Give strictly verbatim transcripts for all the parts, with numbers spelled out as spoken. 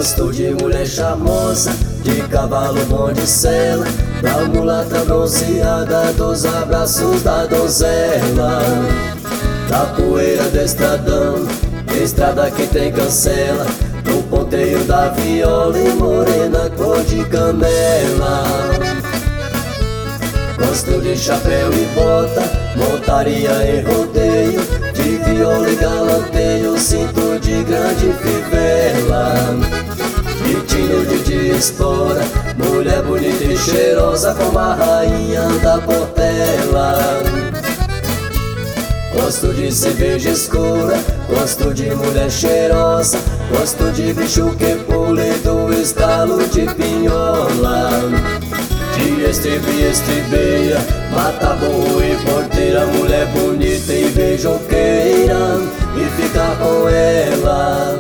Gosto de mulher charmosa, de cavalo bom de sela, da mulata bronzeada, dos abraços da donzela, da poeira do estradão, estrada que tem cancela, do ponteio da viola e morena cor de canela. Gosto de chapéu e bota, montaria e rodeio, de viola e galanteio, cinto de grande fivela, bitinho de diaspora, mulher bonita e cheirosa como a rainha da Portela. Gosto de cerveja escura, gosto de mulher cheirosa, gosto de bicho que pula e do estalo de pinhola, de estribe e estribeia, mata burro e porteira, mulher bonita e beijoqueira, e fica com ela.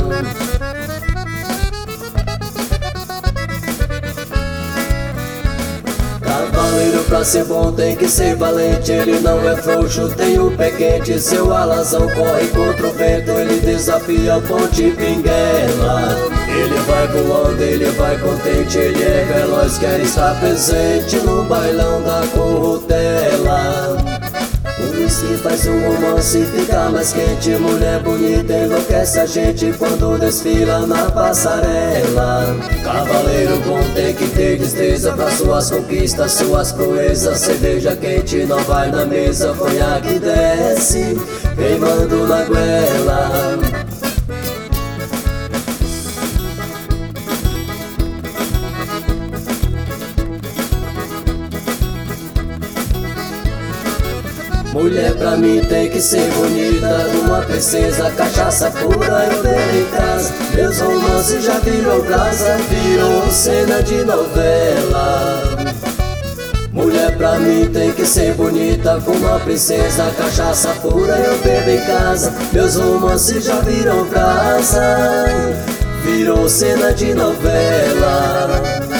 Cavaleiro pra ser bom tem que ser valente, ele não é frouxo, tem o pé quente, seu alazão corre contra o vento, ele desafia a ponte pinguela. Ele vai voando, ele vai contente, ele é veloz, quer estar presente no bailão da Corrutela. O whisky faz um romance ficar mais quente, mulher bonita enlouquece a gente quando desfila na passarela. Cavaleiro bom tem que ter destreza pra suas conquistas, suas proezas, cerveja quente não vai na mesa, conhaque desce, queimando na goela. Mulher pra mim tem que ser bonita, uma princesa, cachaça pura eu tenho em casa. Meus romances já virou brasa, virou cena de novela. Mulher pra mim tem que ser bonita, como uma princesa, cachaça pura eu bebo em casa. Meus romances já viram brasa, virou cena de novela.